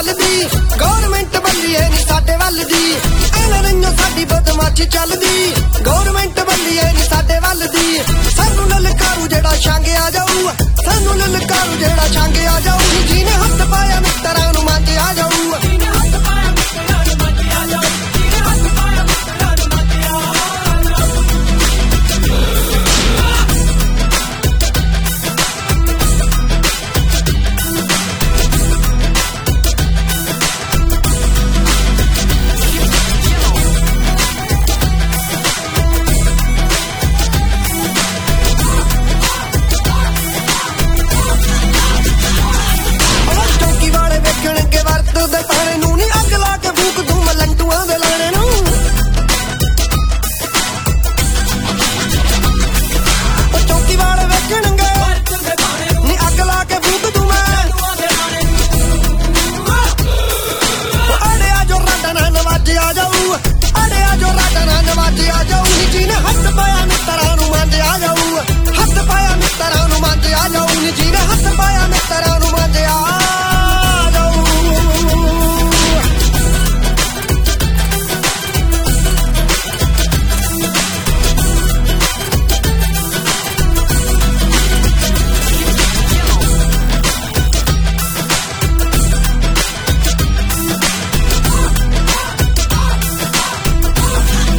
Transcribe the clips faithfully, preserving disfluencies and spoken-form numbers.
ਚੱਲਦੀ ਗੌਰਮੈਂਟ ਬੱਲੀਏ ਨੀ ਸਾਡੇ ਵੱਲ ਦੀ ਇਹਨਾਂ ਨਹੀਂਓ ਸਾਡੀ ਬਦਮਾਸ਼ੀ ਚੱਲਦੀ ਗੌਰਮੈਂਟ ਬੱਲੀਏ ਨੀ ਸਾਡੇ ਵੱਲ ਦੀ ਸਾਨੂੰ ਲਲਕਾਰੂ ਜਿਹੜਾ ਛੰਗ ਆ ਜਾਊ ਸਾਨੂੰ ਲਲਕਾਰੂ ਜਿਹੜਾ ਛੰਗ ਆ ਜਾਊ ਜਿਹਨੇ ਹੱਥ ਪਾਇਆ ਮਿੱਤਰਾਂ ਨੂੰ ਮੰਗ ਆ ਜਾਊ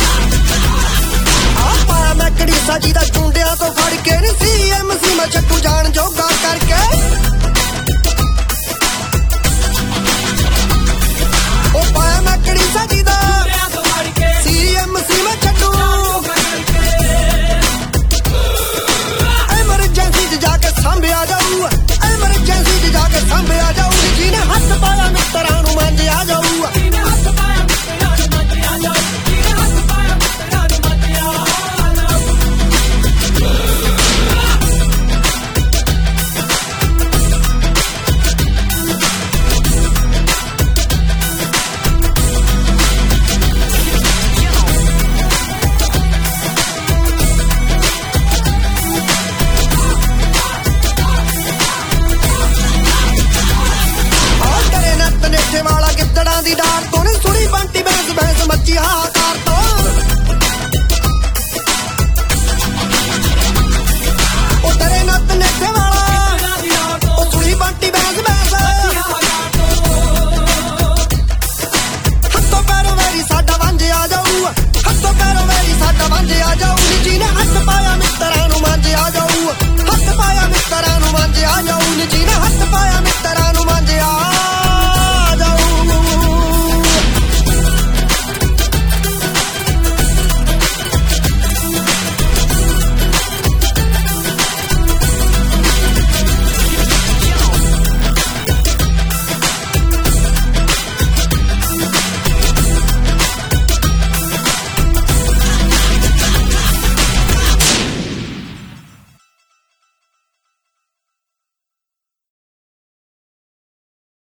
ਜਿਹਦਾ ਚੁੰਡਿਆਂ ਤੋਂ ਫੜ ਕੇ ਨੀ ਸੀ ਐਮ ਸੀ ਮੈਂ ਚੱਕੂ ਜਾ